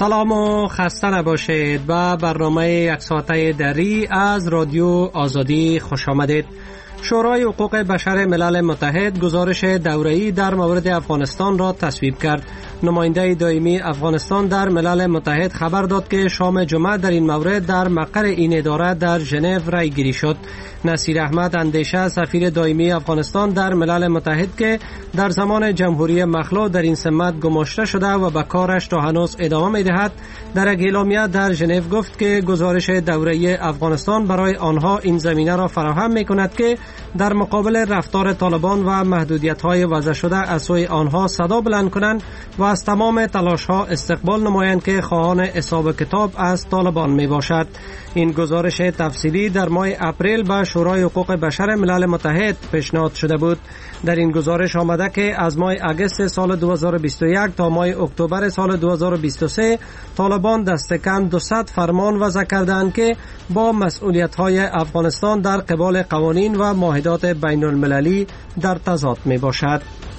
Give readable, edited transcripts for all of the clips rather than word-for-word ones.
سلام و خسته نباشید. به برنامه یک ساعته دری از رادیو آزادی خوش آمدید. شورای حقوق بشر ملل متحد گزارش دوره‌ای در مورد افغانستان را تصویب کرد. نماینده دائمی افغانستان در ملل متحد خبر داد که شام جمعه در این مورد در مقر این اداره در ژنو رای گیری شد. نصیر احمد اندیشه، سفیر دائمی افغانستان در ملل متحد که در زمان جمهوری مخلوع در این سمت گماشته شده و به کارش تا هنوز ادامه می‌دهد، در یک اعلامیه در ژنو گفت که گزارش دوره‌ای افغانستان برای آنها این زمینه را فراهم می‌کند که در مقابل رفتار طالبان و محدودیت‌های وضع شده از سوی آنها صدا بلند کنند و از تمام تلاش‌ها استقبال نمایند که خواهان حساب کتاب از طالبان میباشد. این گزارش تفصیلی در ماه اپریل به شورای حقوق بشر ملل متحد پیشنهاد شده بود. در این گزارش آمده که از ماه اگست سال 2021 تا ماه اکتبر سال 2023 طالبان دست کم 200 فرمان وضع کردند که با مسئولیت‌های افغانستان در قبال قوانین و معاهدات بین المللی در تضاد می باشد.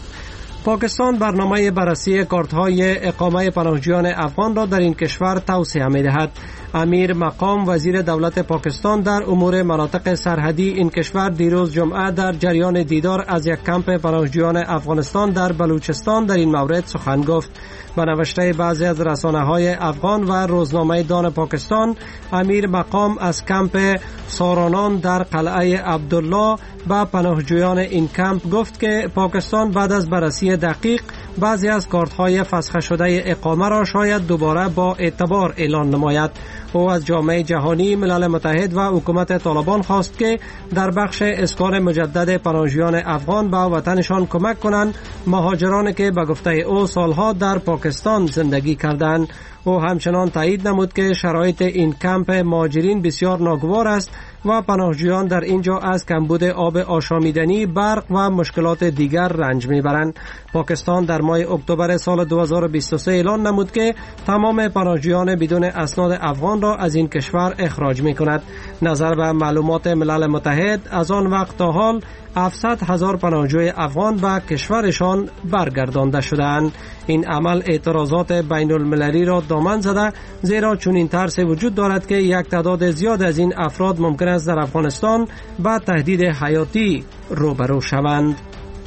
پاکستان برنامه بررسی کارت‌های اقامه پناهجویان افغان را در این کشور توسعه می‌دهد. امیر مقام وزیر دولت پاکستان در امور مناطق سرحدی این کشور دیروز جمعه در جریان دیدار از یک کمپ پناهجویان افغانستان در بلوچستان در این مورد سخن گفت. به نوشته بعضی از رسانه‌های افغان و روزنامه دان پاکستان، امیر مقام از کمپ سارانان در قلعه عبدالله به پناهجویان این کمپ گفت که پاکستان بعد از بررسی دقیق بعضی از کارت‌های فسخ شده اقامه را شاید دوباره با اعتبار اعلان نماید. او از جامعه جهانی، ملل متحد و حکومت طالبان خواست که در بخش اسکان مجدد پناهجویان افغان به وطنشان کمک کنند، مهاجرانی که به گفته او سالها در پاکستان زندگی کردند. او همچنان تایید نمود که شرایط این کمپ مهاجرین بسیار ناگوار است و پناهجویان در اینجا از کمبود آب آشامیدنی، برق و مشکلات دیگر رنج میبرند. پاکستان در ماه اکتبر سال 2023 اعلان نمود که تمام پناهجویان بدون اسناد افغان را از این کشور اخراج میکند. نظر به معلومات ملل متحد از آن وقت تا حال 700,000 پناهجوی افغان به کشورشان برگردانده شدند. این عمل اعتراضات بین المللی را دامن زده، زیرا چنین ترس وجود دارد که یک تعداد زیاد از این افراد ممکن است در افغانستان با تهدید حیاتی روبرو شوند.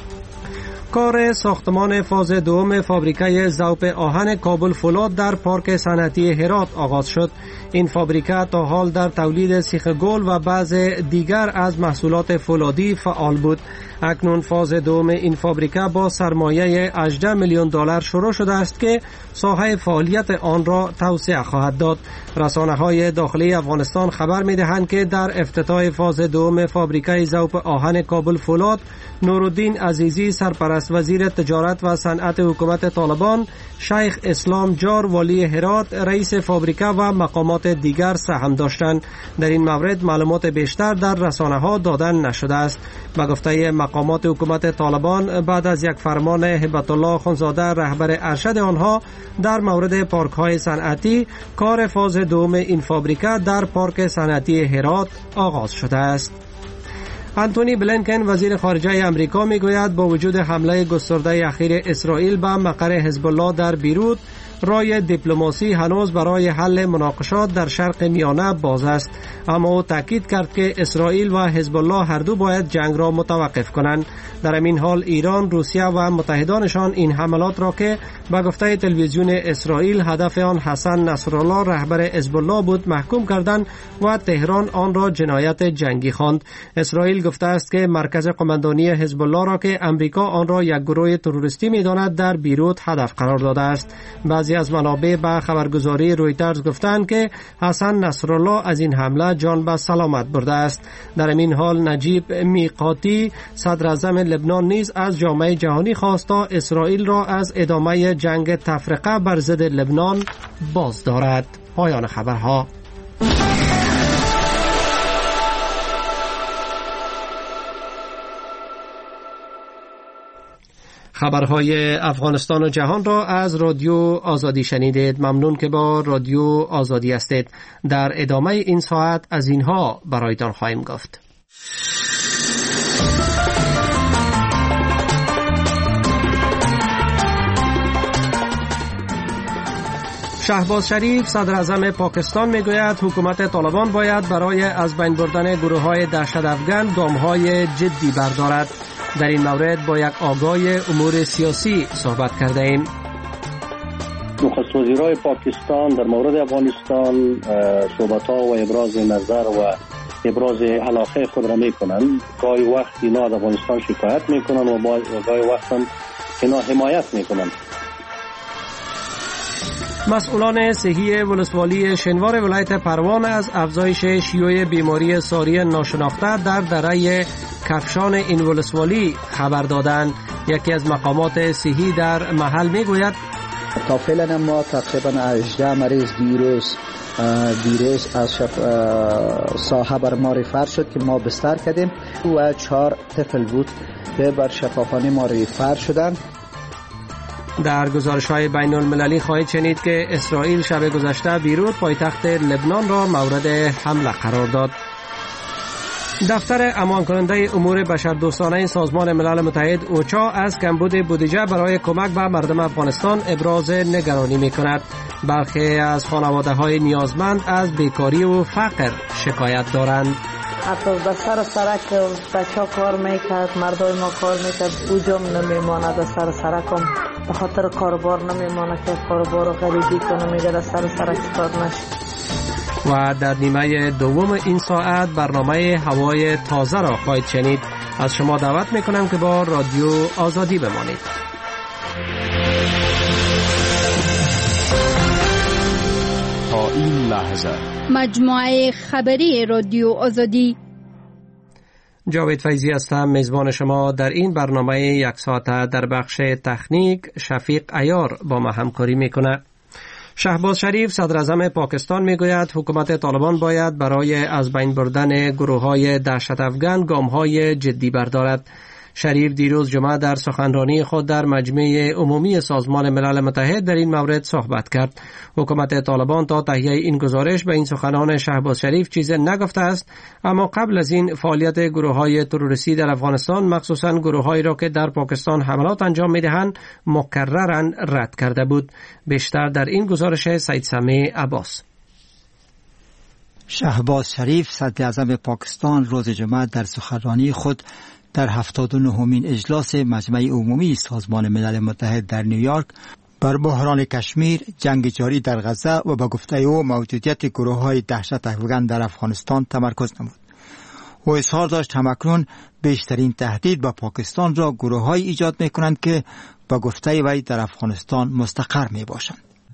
کار ساختمان فاز دوم فابریکه ذوب آهن کابل فولاد در پارک صنعتی هرات آغاز شد. این فابریکه تا حال در تولید سیخ گل و بعض دیگر از محصولات فولادی فعال بود. اکنون فاز دوم این فابریکه با سرمایه 18 میلیون دلار شروع شده است که ساحه فعالیت آن را توسعه خواهد داد. رسانه‌های داخلی افغانستان خبر می‌دهند که در افتتاح فاز دوم فابریکه ذوب آهن کابل فولاد، نورالدین عزیزی سرپرست وزیر تجارت و صنعت حکومت طالبان، شیخ اسلام جار والی هرات رئیس فابریکه و مقامات دیگر سهم داشتند. در این مورد معلومات بیشتر در رسانه‌ها داده نشده است. به گفته مقامات حکومت طالبان، بعد از یک فرمان هبت الله خونزاده رهبر ارشد آنها در مورد پارک‌های صنعتی، کار فاز دوم این فابریکه در پارک صنعتی هرات آغاز شده است. انتونی بلینکن وزیر خارجه امریکا میگوید با وجود حمله گسترده اخیر اسرائیل به مقر حزب الله در بیروت، راه دیپلماسی هنوز برای حل مناقشات در شرق میانه باز است. اما او تاکید کرد که اسرائیل و حزب الله هر دو باید جنگ را متوقف کنند. در این حال ایران، روسیه و متحدانشان این حملات را که به گفته تلویزیون اسرائیل هدف آن حسن نصرالله رهبر حزب الله بود محکوم کردند و تهران آن را جنایت جنگی خواند. اسرائیل گفته است که مرکز قماندانی حزب الله را که امریکا آن را یک گروه تروریستی می‌داند در بیروت هدف قرار داده است. بعضی از منابع به خبرگزاری رویترز گفتند که حسن نصرالله از این حمله جان به سلامت برده است. در این حال نجیب میقاتی صدر اعظم لبنان نیز از جامعه جهانی خواست تا اسرائیل را از ادامه جنگ تفرقه بر ضد لبنان باز دارد. پایان خبرها. خبرهای افغانستان و جهان را از رادیو آزادی شنیدید. ممنون که با رادیو آزادی هستید. در ادامه این ساعت از اینها برایتان خواهیم گفت. شهباز شریف صدر اعظم پاکستان میگوید حکومت طالبان باید برای از بین بردن گروه‌های دهشت‌افکن گام‌های جدی بردارد. در این مورد با یک آگاه امور سیاسی صحبت کرده ایم. نخست وزیرای پاکستان در مورد افغانستان صحبت‌ها و ابراز نظر و ابراز علاقه خود را میکنند. گاهی وقت اینا از افغانستان شکایت میکنند و گاهی وقت هم اینا حمایت میکنند. مسئولان صحی ولسوالی شنوار ولایت پروان از افزایش شیوع بیماری ساری ناشناخته در دره کفشان این ولسوالی خبر دادند. یکی از مقامات صحی در محل میگوید تا فعلا ما تقریبا 18 مریض دیروز از ساحه بر ما ریفر شد که ما بستر کردیم و 4 طفل بود که بر شفاخانه ما ریفر شدند. در گزارش‌های بین المللی خواهید شنید که اسرائیل شب گذشته بیروت پایتخت لبنان را مورد حمله قرار داد. دفتر امان کننده امور بشردوستانه سازمان ملل متحد اوچا از کمبود بودجه برای کمک به مردم افغانستان ابراز نگرانی می‌کند. برخی از خانواده‌های نیازمند از بیکاری و فقر شکایت دارند. حتی به سرک بچه ها کار میکرد، مردای ما کار میکرد، اوجام نمیماند از سرکم به خاطر کاربار نمیماند که کاربار رو خریدی کنه میگه از سرک کار نشد. و در نیمه دوم این ساعت برنامه هوای تازه را خواهید شنید. از شما دعوت میکنم که با رادیو آزادی بمانید. تا این لحظه مجموعه خبری رادیو آزادی. جاوید فیضی هستم، میزبان شما در این برنامه یک ساعته. در بخش تکنیک شفیق عیار با ما همکاری میکنه. شهباز شریف صدر اعظم پاکستان میگوید حکومت طالبان باید برای از بین بردن گروه‌های دهشت‌افکن گام‌های جدی بردارد. شریف دیروز جمعه در سخنرانی خود در مجمع عمومی سازمان ملل متحد در این مورد صحبت کرد. حکومت طالبان تا تهیه این گزارش به این سخنان شهباز شریف چیزی نگفته است، اما قبل از این فعالیت گروه‌های تروریستی در افغانستان، مخصوصاً گروه‌هایی را که در پاکستان حملات انجام می‌دهند، مکرراً رد کرده بود. بیشتر در این گزارش سید سمیع عباس. شهباز شریف صدر اعظم پاکستان روز جمعه در سخنرانی خود در 79مین اجلاس مجمع عمومی سازمان ملل متحد در نیویورک بر بحران کشمیر، جنگ جاری در غزه و به گفته او موجودیت گروه‌های دهشت‌افکن در افغانستان تمرکز نمود. او اظهار داشت همکنون بیشترین تهدید به پاکستان را گروه‌هایی ایجاد می‌کنند که به گفته وی در افغانستان مستقر می‌باشند.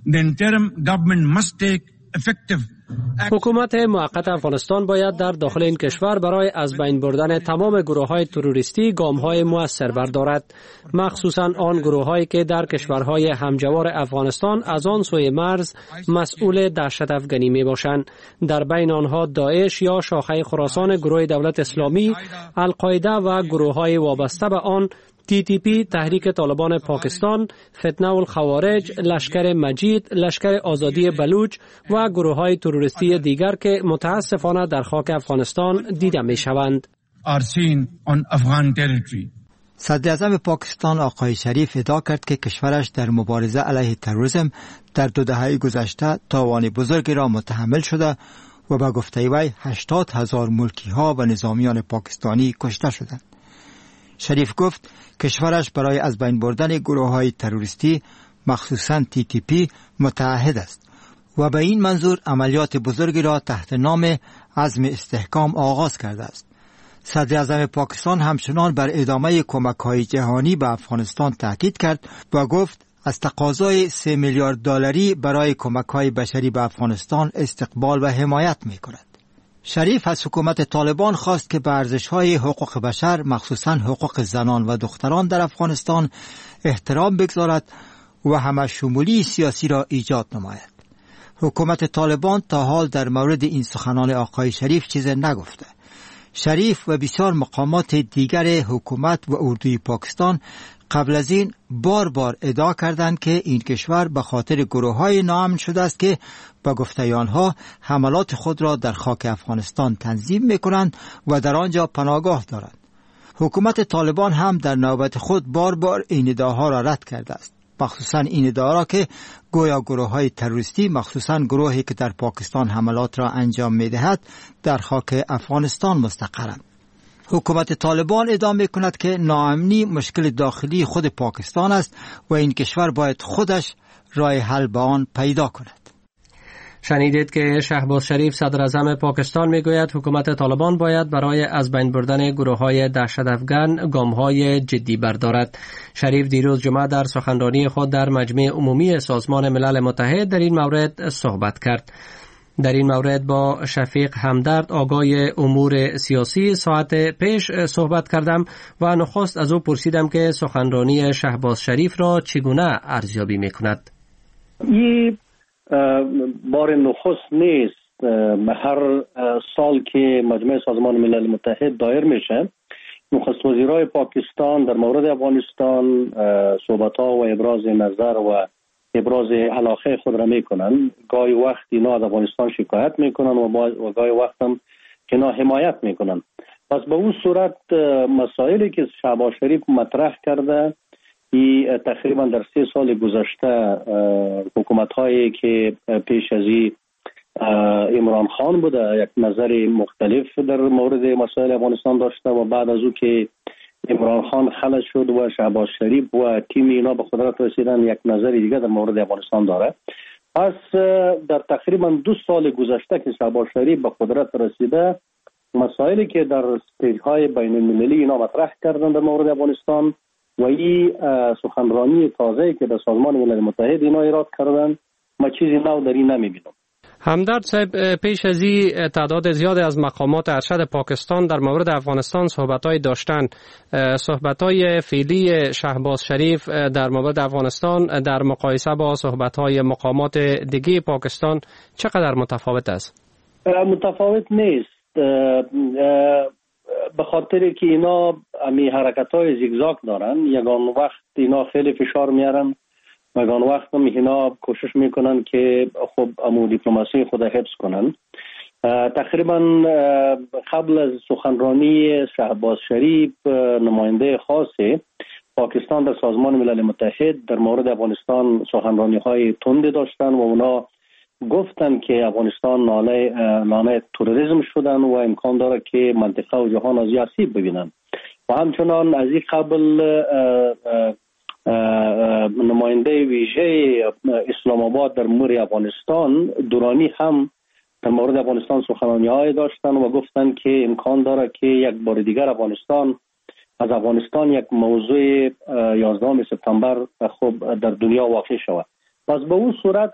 حکومت موقت افغانستان باید در داخل این کشور برای از بین بردن تمام گروه‌های تروریستی گام‌های مؤثر بردارد، مخصوصاً آن گروه‌هایی که در کشورهای همجوار افغانستان از آن سوی مرز مسئول دهشت‌افکنی می‌باشند. در بین آنها داعش یا شاخه خراسان گروه دولت اسلامی، القاعده و گروه‌های وابسته به آن، TTP تحریک طالبان پاکستان، فتنه الخوارج، لشکر مجید، لشکر آزادی بلوچ و گروه‌های تروریستی دیگر که متاسفانه در خاک افغانستان دیده می‌شوند. صدر اعظم پاکستان آقای شریف ادعا کرد که کشورش در مبارزه علیه تروریسم در 2 دهه گذشته تاوان بزرگی را متحمل شده و به گفته وی 80,000 ملکی‌ها و نظامیان پاکستانی کشته شدند. شریف گفت کشورش برای از بین بردن گروه‌های تروریستی مخصوصاً TTP متعهد است و به این منظور عملیات بزرگی را تحت نام عزم استحکام آغاز کرده است. صدر اعظم پاکستان همچنان بر ادامه کمک‌های جهانی به افغانستان تاکید کرد و گفت از تقاضای 3 میلیارد دلاری برای کمک‌های بشری به افغانستان استقبال و حمایت می‌کند. شریف از حکومت طالبان خواست که به ارزش‌های حقوق بشر، مخصوصاً حقوق زنان و دختران در افغانستان احترام بگذارد و همه‌شمولی سیاسی را ایجاد نماید. حکومت طالبان تا حال در مورد این سخنان آقای شریف چیزی نگفته. شریف و بسیار مقامات دیگر حکومت و اردوی پاکستان قبل از این بار ادعا کردند که این کشور به خاطر گروه‌های ناامن شده است که با گفته آنها حملات خود را در خاک افغانستان تنظیم می‌کنند و در آنجا پناهگاه دارند. حکومت طالبان هم در نوبت خود بار این ادعاها را رد کرده است. مخصوصا این ادعا که گویا گروه های تروریستی مخصوصا گروهی که در پاکستان حملات را انجام می‌دهد در خاک افغانستان مستقرند. حکومت طالبان ادعا می‌کند که ناامنی مشکل داخلی خود پاکستان است و این کشور باید خودش راه حل به آن پیدا کند. شنیدید که شهباز شریف صدر اعظم پاکستان میگوید حکومت طالبان باید برای از بین بردن گروه‌های دهشت‌افکن گام‌های جدی بردارد. شریف دیروز جمعه در سخنرانی خود در مجمع عمومی سازمان ملل متحد در این مورد صحبت کرد. در این مورد با شفیق همدرد آگای امور سیاسی ساعت پیش صحبت کردم و نخست از او پرسیدم که سخنرانی شهباز شریف را چگونه ارزیابی می‌کند. بار نخست نیست. هر سال که مجمع سازمان ملل متحد دایر میشه نخست وزیرای پاکستان در مورد افغانستان صحبت‌ها و ابراز نظر و ابراز علاقه خود را میکنن. گاهی وقت اینا از افغانستان شکایت میکنن و گاهی وقت هم اینا حمایت میکنن. پس به اون صورت مسائلی که شهباز شریف مطرح کرده تقریبا در 3 سال گذشته حکومت هایی که پیش از عمران خان بوده یک نظر مختلف در مورد مسائل افغانستان داشته و بعد از او که عمران خان خلع شد و شهباز شریف و تیم اینا به قدرت رسیدن یک نظر دیگه در مورد افغانستان داره. پس در تقریبا 2 سال گذشته که شهباز شریف به قدرت رسیده مسائلی که در استیج های بین المللی اینا مطرح کردن در مورد افغانستان و این سخنرانی تازه‌ای که در سازمان ملل متحد اینا ایراد کردن ما چیزی نو در این نمیبینم. همدرد صاحب، پیش از این تعداد زیادی از مقامات ارشد پاکستان در مورد افغانستان صحبت‌های داشتن. صحبت‌های فعلی شهباز شریف در مورد افغانستان در مقایسه با صحبت‌های مقامات دیگه پاکستان چقدر متفاوت است؟ متفاوت نیست، به خاطر که اینا امی حرکت‌های زیگزاگ دارن. یگان وقت اینا خیلی فشار میارن و یگان وقت هم اینا کوشش میکنن که خب امو دیپلماسی خود حفظ کنن. تقریبا قبل از سخنرانی شهباز شریف نماینده خاص پاکستان در سازمان ملل متحد در مورد افغانستان سخنرانی‌های تند داشتن و اونا گفتن که افغانستان ناله تروریسم شدن و امکان داره که منطقه و جهان از آسیب ببینن و همچنان از این قبل نماینده ویژه اسلام آباد در امور افغانستان دورانی هم در مورد افغانستان سخنرانی‌های داشتن و گفتن که امکان داره که یک بار دیگر از افغانستان یک موضوع 11 سپتامبر خب در دنیا واقع شود. پس به اون صورت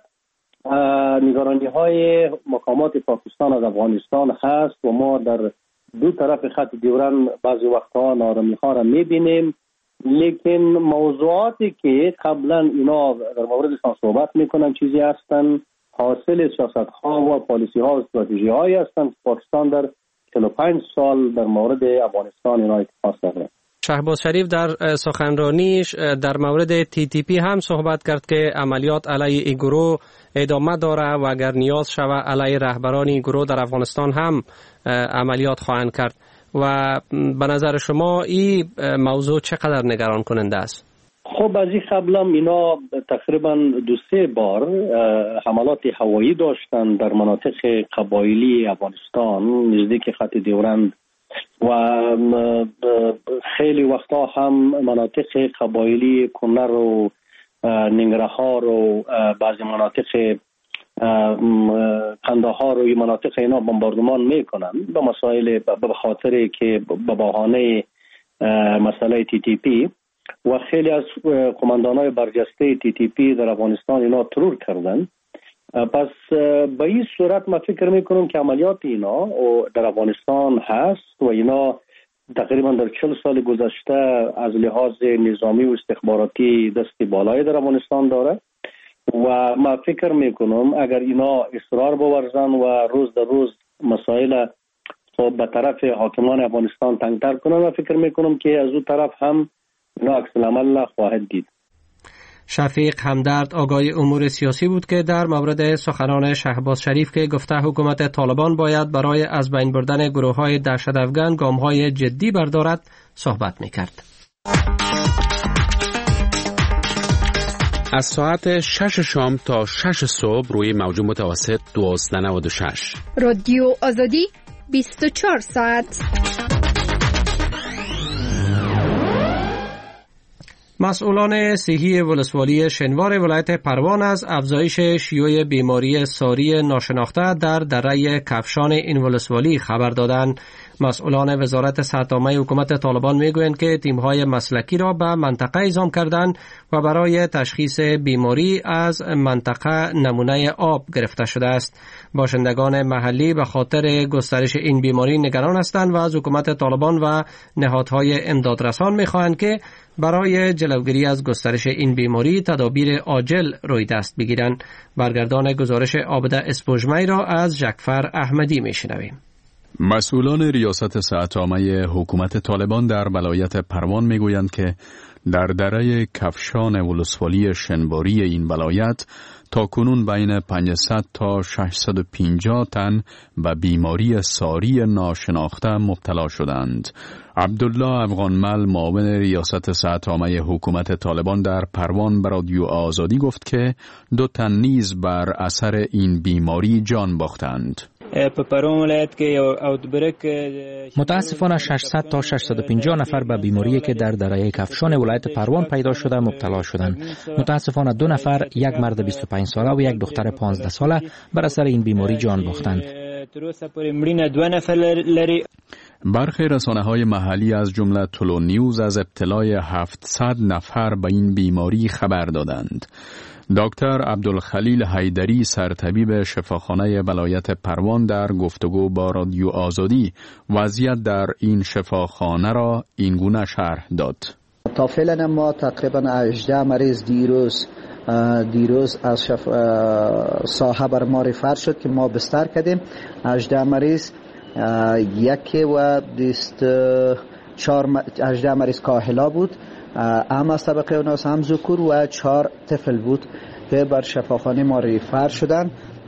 نگرانی‌های مقامات پاکستان از افغانستان هست و ما در دو طرف خط دیورن بعضی وقتها نارامی‌ها را می‌بینیم، لیکن موضوعاتی که قبلا اینا در موردشان صحبت میکنن چیزی هستن حاصل سیاست‌ها و پالیسی‌ها و استراتژی‌هایی هستند که پاکستان در 45 سال در مورد افغانستان اینا اتخاذ کرده. شهباز شریف در سخنرانیش در مورد TTP هم صحبت کرد که عملیات علیه این گروه ادامه داره و اگر نیاز شود علیه رهبران این گروه در افغانستان هم عملیات خواهند کرد. و به نظر شما این موضوع چقدر نگران کننده است؟ خب از این قبل هم اینا تقریبا 2-3 بار حملات هوایی داشتن در مناطق قبایلی افغانستان نزدیک خط دیورند و خیلی وقتا هم مناطق قبایلی کنر و ننگرهار و بعضی مناطق قندهار و این مناطق اینا بمباردمان میکنن به مسائل به خاطر که به بهانه مسئله TTP و خیلی از قماندانای برجسته TTP در افغانستان اینا ترور کردن. پس به این صورت من فکر میکنم که عملیات اینا در افغانستان هست و اینا تقریبا در 40 سال گذشته از لحاظ نظامی و استخباراتی دست بالایی در افغانستان داره و من فکر میکنم اگر اینا اصرار بورزن و روز در روز مسائل به طرف حاکمان افغانستان تنگتر کنن و فکر میکنم که از اون طرف هم اینا عکس العمل خواهد دید. شفیق همدرد آگای امور سیاسی بود که در مورد سخنان شهباز شریف که گفته حکومت طالبان باید برای از بین بردن گروه‌های دهشت‌افکن گام‌های جدی بردارد صحبت می‌کرد. از ساعت 6 شام تا 6 صبح روی موج متوسط 1296. رادیو آزادی 24 ساعت. مسئولان صحی ولسوالی شنوار ولایت پروان از افزایش شیوع بیماری ساری ناشناخته در دره کفشان این ولسوالی خبر دادند. مسئولان وزارت صحت‌عامه حکومت طالبان میگویند که تیم‌های مسلکی را به منطقه اعزام کردند و برای تشخیص بیماری از منطقه نمونه آب گرفته شده است. باشندگان محلی به خاطر گسترش این بیماری نگران هستند و از حکومت طالبان و نهادهای امدادرسان می‌خواهند که برای جلوگیری از گسترش این بیماری تدابیر عاجل روی دست بگیرند. برگردان گزارش عابده اسپوژمی را از جعفر احمدی میشنویم. مسئولان ریاست صحت‌عامه حکومت طالبان در ولایت پروان میگویند که در دره کفشان ولسوالی شنواری این ولایت تا کنون بین 500 تا 650 تن به بیماری ساری ناشناخته مبتلا شدند. عبدالله افغانمل معاون ریاست صحت‌عامه حکومت طالبان در پروان به رادیو آزادی گفت که 2 تن نیز بر اثر این بیماری جان باختند. متاسفانه 600 تا 650 نفر به بیماری که در دره کفشان ولایت پروان پیدا شده مبتلا شدند. متاسفانه 2 نفر، یک مرد 25 ساله و یک دختر 15 ساله بر اثر این بیماری جان باختند. برخی رسانه‌های محلی از جمله طلوع نیوز از ابتلای 700 نفر به این بیماری خبر دادند. دکتر عبدالخلیل حیدری سرطبیب شفاخانه ولایت پروان در گفتگو با رادیو آزادی وضعیت در این شفاخانه را این گونه شرح داد. تا فعلا ما تقریبا 18 مریض دیروز از ساحه بر ما ریفر شد که ما بستر کردیم. 18 مریض، یکی و 18 مریض کاهلا بود، هم از طبقه اوناس هم ذکور و 4 طفل بود که بر شفاخانه ما ریفر شدن.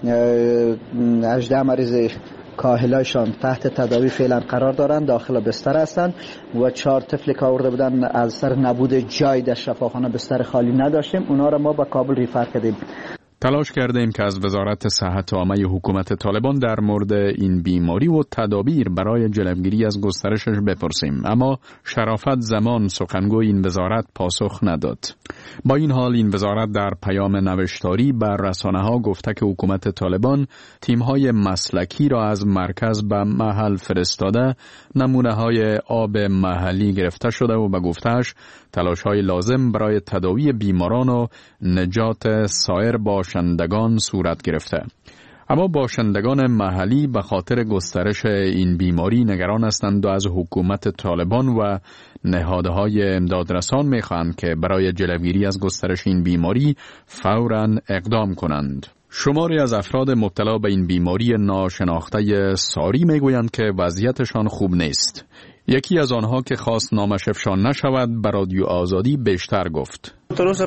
18 مریض کاهلایشان تحت تداوی فعلا قرار دارند، داخل بستر هستند و 4 طفلی که آورده بودن از سر نبود جای در شفاخانه بستر خالی نداشتیم، اونا را ما به کابل ریفر کردیم. تلاش کردیم که از وزارت صحت‌عامه حکومت طالبان در مورد این بیماری و تدابیر برای جلوگیری از گسترشش بپرسیم، اما شرافت زمان سخنگوی این وزارت پاسخ نداد. با این حال این وزارت در پیام نوشتاری بر رسانه‌ها گفته که حکومت طالبان تیم‌های مسلکی را از مرکز به محل فرستاده، نمونه‌های آب محلی گرفته شده و به گفته‌اش تلاش‌های لازم برای تداوی بیماران و نجات سایر باشندگان صورت گرفته. اما باشندگان محلی به خاطر گسترش این بیماری نگران هستند و از حکومت طالبان و نهادهای امدادرسان می‌خواهند که برای جلوگیری از گسترش این بیماری فوراً اقدام کنند. شماری از افراد مبتلا به این بیماری ناشناخته ساری میگویند که وضعیتشان خوب نیست. یکی از آنها که خواست نامش افشا نشود به رادیو آزادی بیشتر گفت.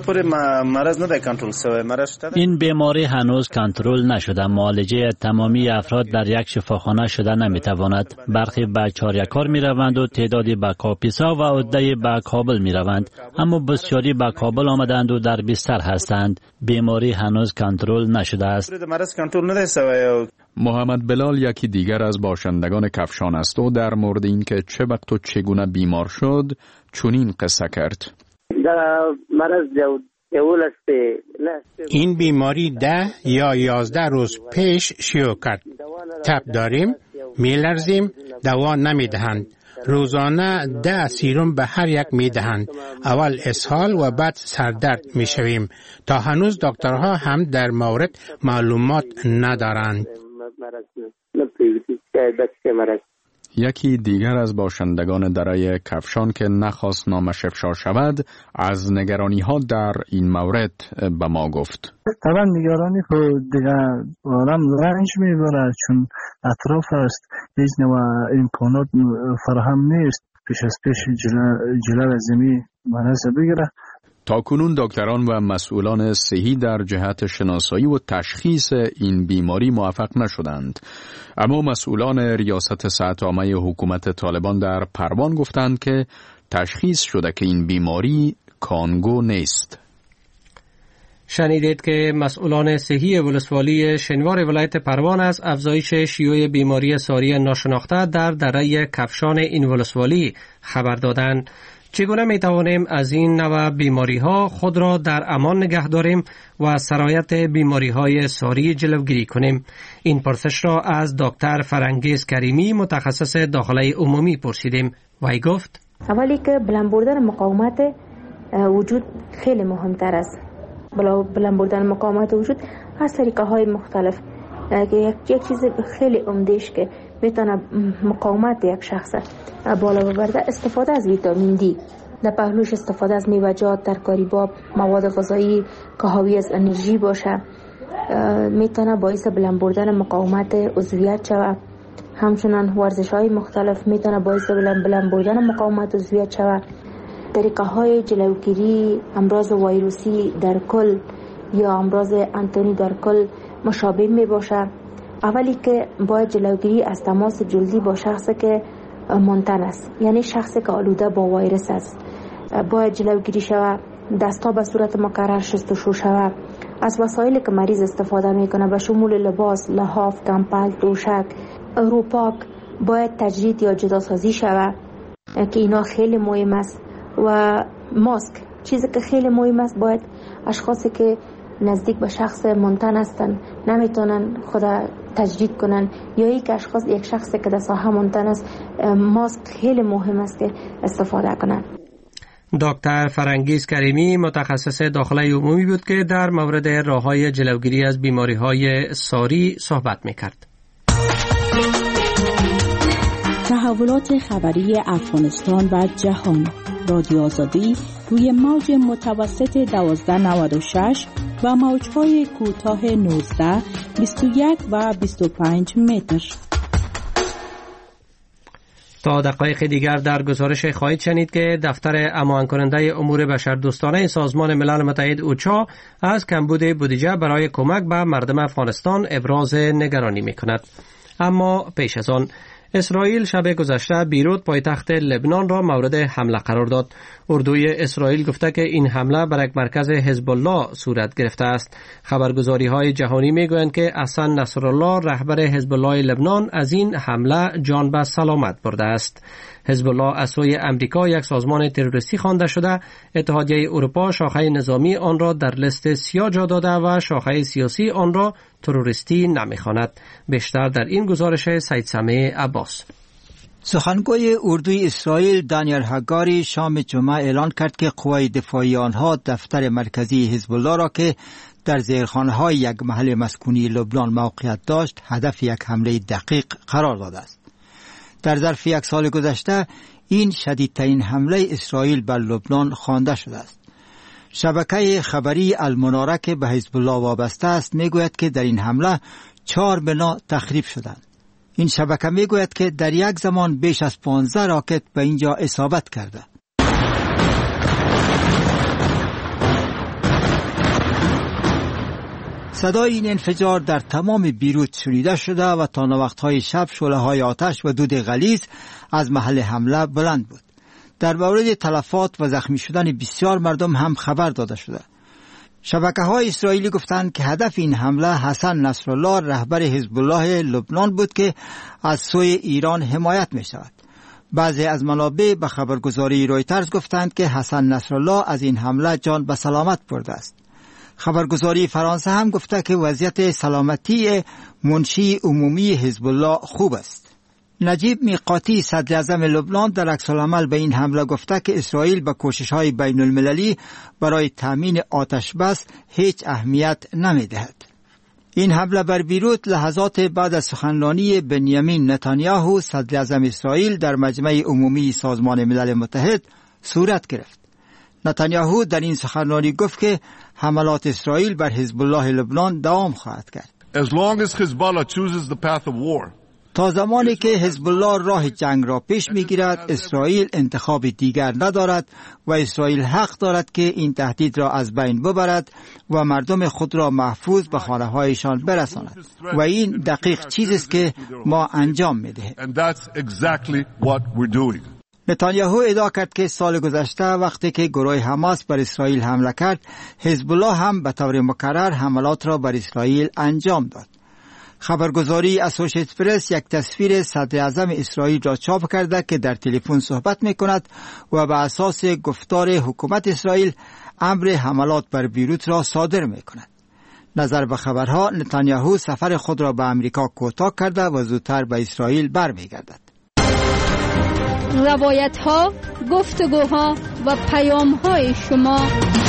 این بیماری هنوز کنترل نشده. معالجه تمامی افراد در یک شفاخانه شده نمیتواند. برخی به چاریکار می روند و تعدادی به کاپیسا و عده‌ای به کابل می روند، اما بسیاری به کابل آمدند و در بستر هستند. بیماری هنوز کنترل نشده است. محمد بلال یکی دیگر از باشندگان کفشان است و در مورد این که چه وقت و چگونه بیمار شد چنین قصه کرد. این بیماری 10 یا 11 روز پیش شیوع کرد. تب داریم، میلرزیم، دوا نمیدهند. روزانه 10 سیروم به هر یک میدهند. اول اسهال و بعد سردرد میشویم. تا هنوز دکترها هم در مورد معلومات ندارند. یکی دیگر از باشندگان دره کفشان که نخواست نامش افشا شود از نگرانی ها در این مورد به ما گفت. طبعا نگرانی که دیگه آدم رنج میبره، چون اطراف است، هیچ نوع امکانات فراهم نیست پیش از پیش جلو ازمی مرض بگیره. تاکنون دکتران و مسئولان صحی در جهت شناسایی و تشخیص این بیماری موفق نشدند. اما مسئولان ریاست صحت‌عامه حکومت طالبان در پروان گفتند که تشخیص شده که این بیماری کانگو نیست. شنیدید که مسئولان صحی ولسوالی شنوار ولایت پروان از افزایش شیوع بیماری ساری ناشناخته در دره کفشان این ولسوالی خبر دادند. چگونه می توانیم از این نوع بیماری ها خود را در امان نگه داریم و سرایت بیماری های ساری جلوگیری کنیم؟ این پرسش را از دکتر فرنگیز کریمی متخصص داخله عمومی پرسیدیم. وی گفت اولی که بلند بردن مقاومت وجود خیلی مهمتر است. بلند بردن مقاومت وجود از طریقه های مختلف. یک چیز خیلی عمده‌اش که میتونه مقاومت یک شخص بالا ببرده، استفاده از ویتامین دی. در پهلوش استفاده از میوه‌جات، ترکاری باب، مواد غذایی که حاوی از انرژی باشه میتونه باعث بلند بردن مقاومت عضویت شود. همچنان ورزش‌های مختلف میتونه باعث بلند بردن مقاومت عضویت شود. طریقه های جلوگیری امراض ویروسی در کل یا امراض انتونی در کل مشابه می باشه. اولی که باید جلوگیری از تماس جلدی با شخصی که منتن است، یعنی شخصی که آلوده با ویروس است، باید جلوگیری شود. دستا به صورت مکرر شستشو شود. از وسایلی که مریض استفاده میکنه به شمول لباس، لحاف، کمپل، توشک، روپاک باید تجرید یا جداسازی شود که اینا خیلی مهم است. و ماسک چیزی که خیلی مهم است، باید اشخاصی که نزدیک به شخص منتن هستن نمیتونن خدا تجرید کنن، یا یک شخصی که در ساحه منتن است، ماسک خیلی مهم است که استفاده کنن. دکتر فرنگیز کریمی متخصص داخله عمومی بود که در مورد راه‌های جلوگیری از بیماری‌های ساری صحبت می‌کرد. تحولات خبری افغانستان و جهان. رادیو آزادی روی موج متوسط 1296 و موج‌های کوتاه 19، 21 و 25 متر. تا دقایق دیگر در گزارش خواهید شنید که دفتر امان کننده امور بشردوستانه سازمان ملل متحد اوچا از کمبود بودجه برای کمک به مردم افغانستان ابراز نگرانی می‌کند. اما پیش از آن اسرائیل شب گذشته بیروت پایتخت لبنان را مورد حمله قرار داد. اردوی اسرائیل گفته که این حمله بر یک مرکز حزب الله صورت گرفته است. خبرگزاری‌های جهانی میگویند که حسن نصرالله رهبر حزب الله لبنان از این حمله جان به سلامت برده است. حزب الله از سوی امریکا یک سازمان تروریستی خوانده شده. اتحادیه اروپا شاخه نظامی آن را در لیست سیاه جا داده و شاخه سیاسی آن را تروریستی نمی‌خواند. بیشتر در این گزارش سید سمیع عباس. سخنگوی اردوی اسرائیل دانیل هگاری شام جمعه اعلان کرد که قوای دفاعی آنها دفتر مرکزی حزب الله را که در زیرخانه‌های یک محل مسکونی لبنان موقعیت داشت هدف یک حمله دقیق قرار داده است. در ظرف یک سال گذشته این شدیدترین حمله اسرائیل بر لبنان خوانده شده است. شبکه خبری المناره که به حزب الله وابسته است میگوید که در این حمله 4 بنا تخریب شدند. این شبکه میگوید که در یک زمان بیش از 15 راکت به اینجا اصابت کرده. صدای این انفجار در تمام بیروت شنیده شده و تا وقتهای شب شعله‌های آتش و دود غلیظ از محل حمله بلند بود. در مورد تلفات و زخمی شدن بسیار مردم هم خبر داده شده. شبکه‌های اسرائیلی گفتند که هدف این حمله حسن نصرالله رهبر حزب الله لبنان بود که از سوی ایران حمایت می شود. بعضی از منابع به خبرگزاری رویترز گفتند که حسن نصرالله از این حمله جان به سلامت برده است. خبرگزاری فرانسه هم گفته که وضعیت سلامتی منشی عمومی حزب الله خوب است. نجیب میقاتی صدر اعظم لبنان در عکس‌العمل به این حمله گفته که اسرائیل به کوشش‌های بین المللی برای تامین آتش بس هیچ اهمیت نمی‌دهد. این حمله بر بیروت لحظات بعد از سخنرانی بنیامین نتانیاهو صدر اعظم اسرائیل در مجمع عمومی سازمان ملل متحد صورت گرفت. نتانیاهو در این سخنرانی گفت که حملات اسرائیل بر حزب الله لبنان دوام خواهد کرد. As long as Hezbollah chooses the path of war. تا زمانی که حزب الله راه جنگ را پیش میگیرد اسرائیل انتخاب دیگر ندارد و اسرائیل حق دارد که این تهدید را از بین ببرد و مردم خود را محفوظ به خانه‌هایشان برساند و این دقیق چیزی است که ما انجام میدهیم. نتانیاهو ادعا کرد که سال گذشته وقتی که گروه حماس بر اسرائیل حمله کرد، حزب الله هم به طور مکرر حملات را بر اسرائیل انجام داد. خبرگزاری اسوشییتد پرس یک تصویر صدر اعظم اسرائیل را چاپ کرده که در تلفن صحبت می کند و به اساس گفتار حکومت اسرائیل امر حملات بر بیروت را صادر می کند. نظر به خبرها، نتانیاهو سفر خود را به امریکا کوتاه کرده و زودتر به اسرائیل برمیگردد. روایت ها، گفتگوها و پیام های شما.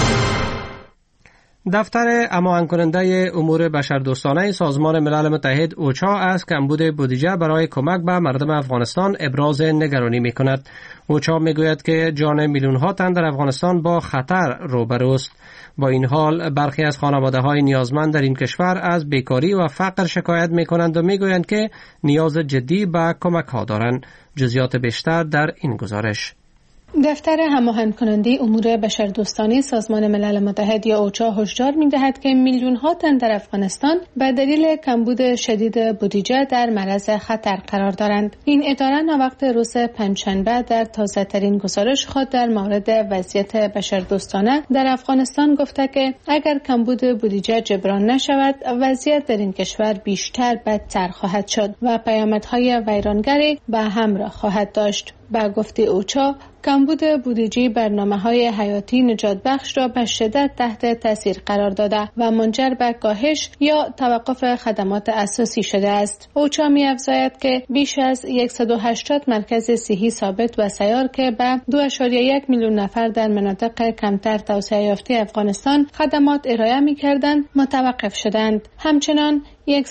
دفتر هماهنگ کننده امور بشردوستانه سازمان ملل متحد اوچا از کمبود بودجه برای کمک به مردم افغانستان ابراز نگرانی می کند. اوچا می گوید که جان میلیون ها تن در افغانستان با خطر روبروست. با این حال برخی از خانواده های نیازمند در این کشور از بیکاری و فقر شکایت می کنند و می گویند که نیاز جدی به کمک ها دارند. جزئیات بیشتر در این گزارش. دفتر هماهنگ کننده امور بشردوستانه سازمان ملل متحد یا اوچا هشدار می‌دهد که میلیون‌ها تن در افغانستان به دلیل کمبود شدید بودجه در معرض خطر قرار دارند. این اداره وقت روز پنجشنبه در تازه‌ترین گزارش خود در مورد وضعیت بشردوستانه در افغانستان گفته که اگر کمبود بودجه جبران نشود، وضعیت در این کشور بیشتر بدتر خواهد شد و پیامدهای ویرانگری به همراه خواهد داشت. با گفته اوچا، کمبود بودجه برنامه‌های حیاتی نجات بخش را به شدت تحت تاثیر قرار داده و منجر به کاهش یا توقف خدمات اساسی شده است. اوچا می‌افزاید که بیش از 180 مرکز صحی ثابت و سیار که به 2.1 میلیون نفر در مناطق کمتر توسعه یافته افغانستان خدمات ارائه می‌کردند متوقف شدند. همچنان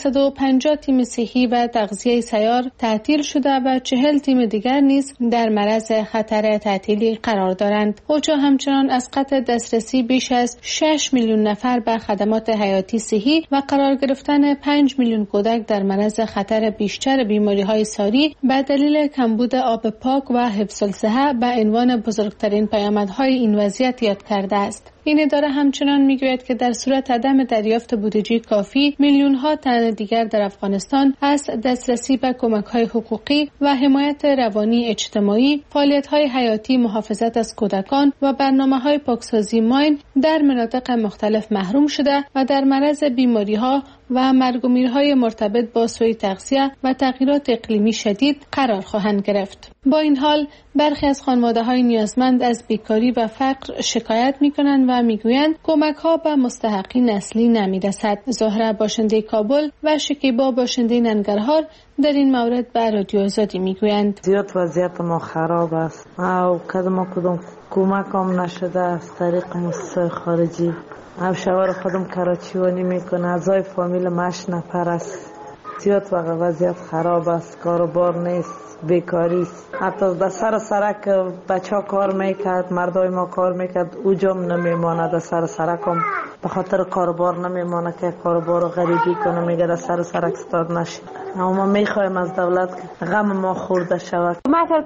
150 تیم صحی و تغذیه سیار تعطیل شده و 40 تیم دیگر نیز در معرض خطر تعطیلی قرار دارند. اوچا همچنان از قطع دسترسی بیش از 6 میلیون نفر به خدمات حیاتی صحی و قرار گرفتن 5 میلیون کودک در معرض خطر بیشتر بیماری‌های ساری به دلیل کمبود آب پاک و حفظ الصحه به عنوان بزرگترین پیامدهای این وضعیت یاد کرده است. این اداره همچنان میگوید که در صورت عدم دریافت بودجه کافی، میلیون‌ها تن دیگر در افغانستان از دسترسی به کمک‌های حقوقی و حمایت روانی اجتماعی، فعالیت‌های حیاتی، محافظت از کودکان و برنامه‌های پاکسازی ماین در مناطق مختلف محروم شده و در معرض بیماری‌ها و مرگ و میرهای مرتبط با سوء تغذیه و تغییرات اقلیمی شدید قرار خواهند گرفت. با این حال برخی از خانواده‌های نیازمند از بیکاری و فقر شکایت می‌کنند و می‌گویند کمک‌ها به مستحقین اصلی نمی‌رسد. زهره باشنده کابل و شکیبا باشنده ننگرهار در این مورد به رادیو آزادی می‌گویند زیاد وضعیت ما خراب است و کدوم کمک هم نشده از طریق مؤسسات خارجی. شوهر خودم کراچیوانی میکنه، اعضای فامیل 8 نفر است. زیاد وضعیت خراب است، کاروبار نیست، بیکاری است. حتی در سرک بچه کار میکرد، مردای ما کار میکرد، اوجام نمیماند. در سرکم به خاطر کاروبار نمیماند که کاروبار رو غریبی کنه، میگه در سرک استاد نشه. اما ما میخوایم از دولت که غم ما خورده شود.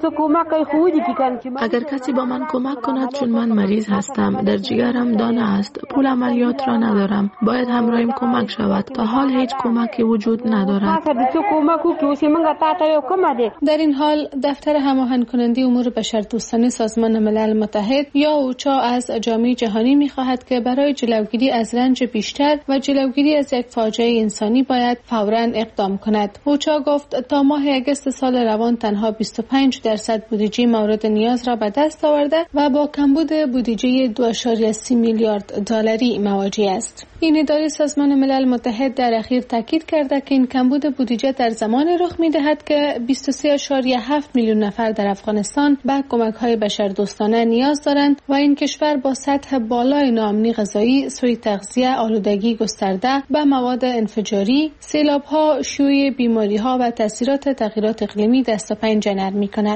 اگر کسی با من کمک کند، چون من مریض هستم، در جگرم دانه است، پول عملیات را ندارم، باید همراهیم کمک شود. تا حال هیچ کمکی وجود ندارد. در این حال دفتر هماهنگ کننده امور بشردوستانه سازمان ملل متحد یا اوچا از جامعه جهانی می‌خواهد که برای جلوگیری از رنج بیشتر و جلوگیری از یک فاجعه انسانی باید فوراً اقدام کند. اوچا گفت تا ماه اگست سال روان تنها 25% بودجه مورد نیاز را به دست آورده و با کمبود بودجه 2.3 میلیارد دلاری مواجه است. این اداره سازمان ملل متحد در اخیر تاکید کرده که این کمبود بودجه در زمانی رخ می‌دهد که 23.7 میلیون نفر در افغانستان به کمک‌های بشردوستانه نیاز دارند و این کشور با سطح بالای ناامنی غذایی، سوء تغذیه، آلودگی گسترده به مواد انفجاری، سیلاب‌ها، شیوع بیماری‌ها و تاثیرات تغییرات اقلیمی دست و پنجه نرم می‌کند.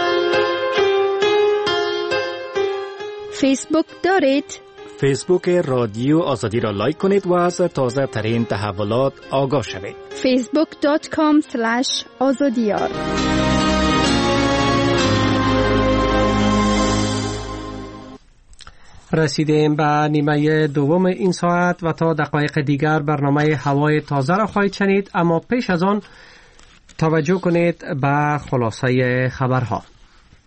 فیسبوک دارید؟ فیسبوک رادیو آزادی را لایک کنید و از تازه ترین تحولات آگاه شوید. facebook.com/azadiyar. رسیدیم به نیمه دوم این ساعت و تا دقایق دیگر برنامه هوای تازه را خواهید شنید، اما پیش از آن توجه کنید به خلاصه خبرها.